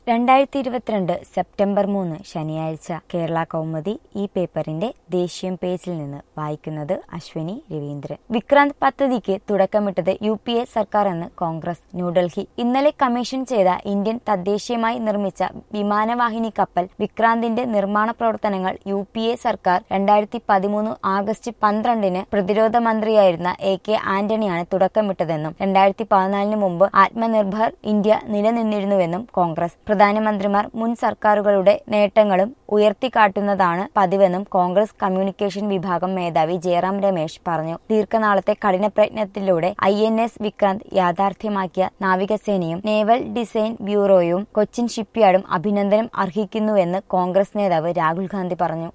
2022 September 3 ശനിയാഴ്ച കേരള കൗമുദി ഈ പേപ്പറിന്റെ ദേശീയ പേജിൽ നിന്ന് വായിക്കുന്നത് അശ്വിനി രവീന്ദ്രൻ. വിക്രാന്ത് പദ്ധതിക്ക് തുടക്കമിട്ടത് UPA സർക്കാർ എന്ന് കോൺഗ്രസ്. ന്യൂഡൽഹി. ഇന്നലെ കമ്മീഷൻ ചെയ്ത ഇന്ത്യൻ തദ്ദേശീയമായി നിർമ്മിച്ച വിമാനവാഹിനി കപ്പൽ വിക്രാന്തിന്റെ നിർമ്മാണ പ്രവർത്തനങ്ങൾ UPA സർക്കാർ 2013 ആഗസ്റ്റ് 12 പ്രതിരോധ മന്ത്രിയായിരുന്ന AK ആന്റണിയാണ് തുടക്കമിട്ടതെന്നും 2014 മുമ്പ് ആത്മനിർഭർ ഇന്ത്യ നിലനിന്നിരുന്നുവെന്നും കോൺഗ്രസ്. പ്രധാനമന്ത്രിമാർ മുൻ സർക്കാരുകളുടെ നേട്ടങ്ങളും ഉയർത്തിക്കാട്ടുന്നതാണ് പതിവെന്നും കോൺഗ്രസ് കമ്മ്യൂണിക്കേഷൻ വിഭാഗം മേധാവി ജയറാം രമേശ് പറഞ്ഞു. ദീർഘനാളത്തെ കഠിന പ്രയത്നത്തിലൂടെ INS വിക്രാന്ത് യാഥാർത്ഥ്യമാക്കിയ നാവികസേനയും നേവൽ ഡിസൈൻ ബ്യൂറോയും കൊച്ചിൻ ഷിപ്പ്യാർഡും അഭിനന്ദനം അർഹിക്കുന്നുവെന്ന് കോൺഗ്രസ് നേതാവ് രാഹുൽ ഗാന്ധി പറഞ്ഞു.